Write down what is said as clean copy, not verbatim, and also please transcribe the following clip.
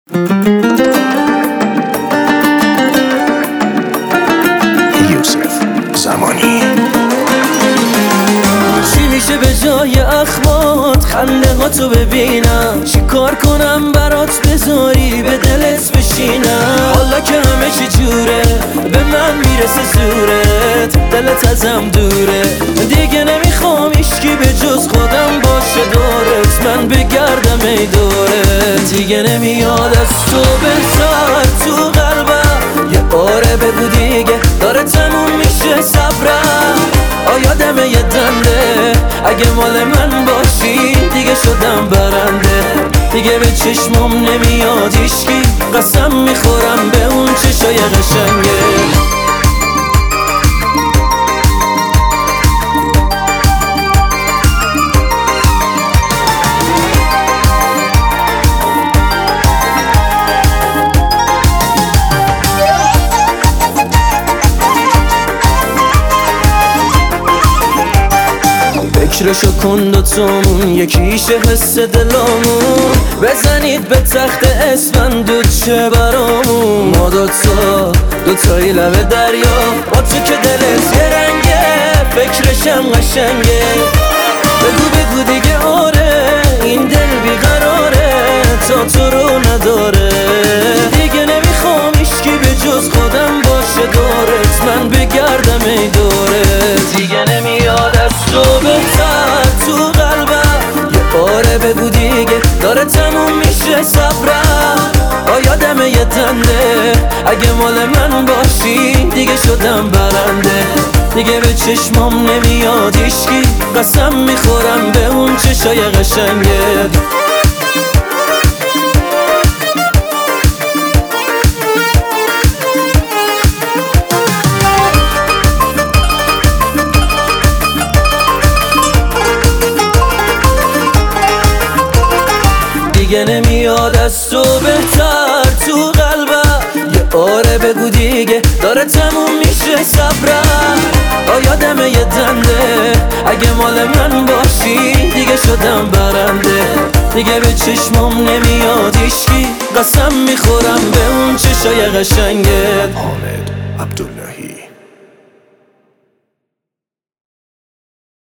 یوسف زمانی. چی میشه به جای اخمات خنده ها تو ببینم؟ چی کار کنم برات بذاری به دلت بشینم؟ حالا که همه چی جوره به من میرسه زورت، دلت ازم دوره، دیگه نمیخوام هیچکی به جز خودم باشه دورت، من بگردم ای دورت. دیگه نمیاد از تو بهتر تو قلبم، یه باره بگو دیگه داره تموم میشه صبرم. آیادمه یه دنده اگه مال من باشی دیگه شدم برنده، دیگه به چشمم نمیاد هیچکی، قسم میخورم به اون چشای قشنگه. فکرشو کن دوتامون یکیشه حس دلامون، بزنید به تخت اسفندود چه برامون. ما دوتایی لبه دریا، با تو که دلت یه رنگه، فکرشم قشنگه. بگو دیگه آره این دل بیقراره تا تو رو نداره، دیگه نمیخوام هیچکی به جز خودم باشه دورت، من بگردم ای دورت. دیگه نمیاد از تو بهتر تو قلبم، یه باره بگو دیگه داره تموم میشه صبرم. آیادمه یه دنده اگه مال من باشی دیگه شدم برنده، دیگه به چشمام نمیاد هیچکی، قسم میخورم به اون چشای قشنگه. دیگه نمیاد از تو بهتر تو قلبم، یه باره بگو دیگه داره تموم میشه صبرم. آیادمه یه دنده اگه مال من باشی دیگه شدم برنده، دیگه به چشمم نمیاد هیچکی، قسم میخورم به اون چشای قشنگت. حامد عبداللهی.